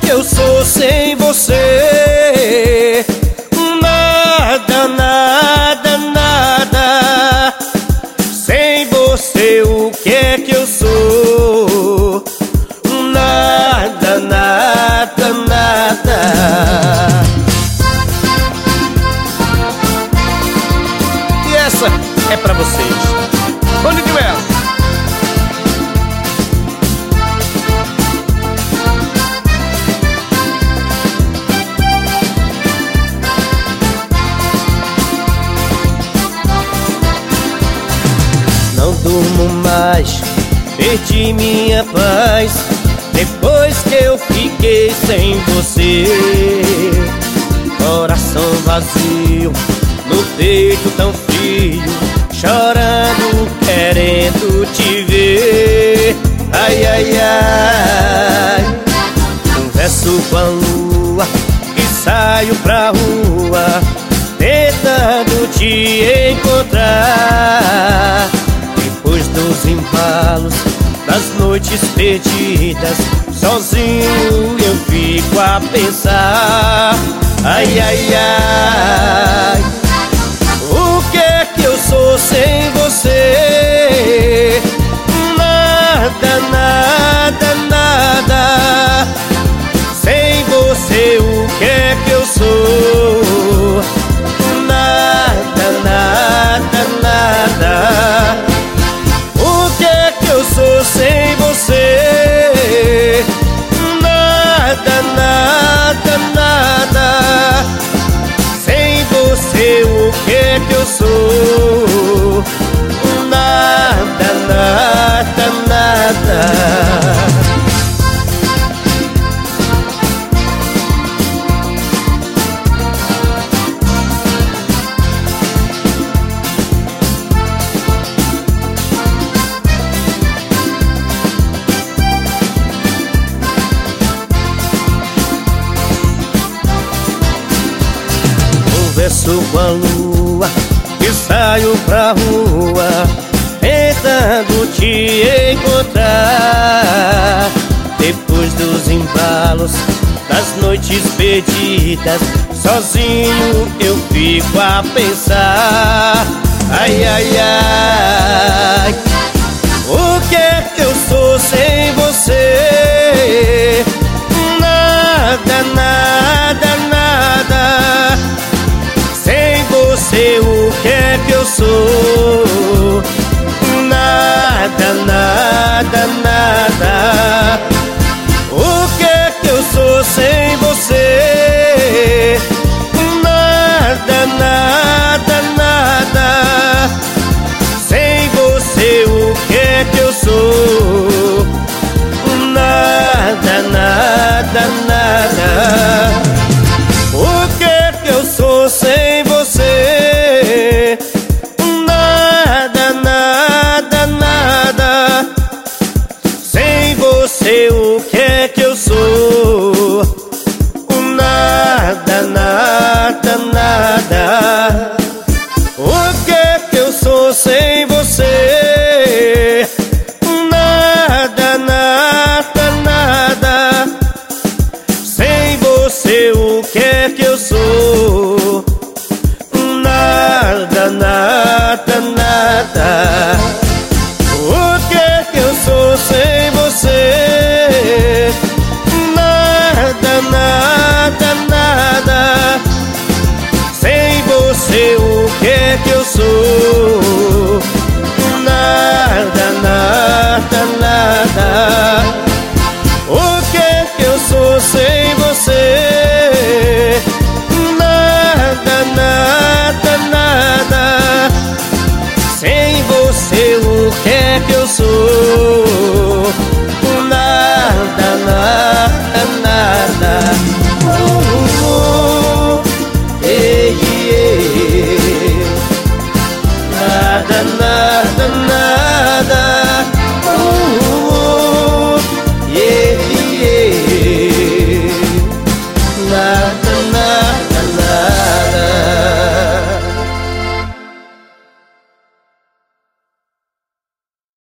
eu sou sem você? Nada, nada, nada. Sem você o que é que eu sou? Nada, nada, nada. E essa é pra vocês. Boni de Melo. Não durmo mais, perdi minha paz depois que eu fiquei sem você. Coração vazio, no peito tão frio, chorando, querendo te ver. Ai, ai, ai. Converso com a lua e saio pra rua, tentando te encontrar. Depois dos embalos, das noites perdidas, sozinho eu fico a pensar. Ai, ai, ai. O que é que eu sou sem você? Nada, nada, nada. Sem você o que é que eu sou? Nada, nada, nada. O que é que eu sou sem você? Nada, nada, nada. Sem você o que é que eu sou? Nada, nada, nada. Converso com a lua e saio pra rua, tentando te encontrar. Depois dos embalos, das noites perdidas, sozinho eu fico a pensar. Ai, ai, ai. O que é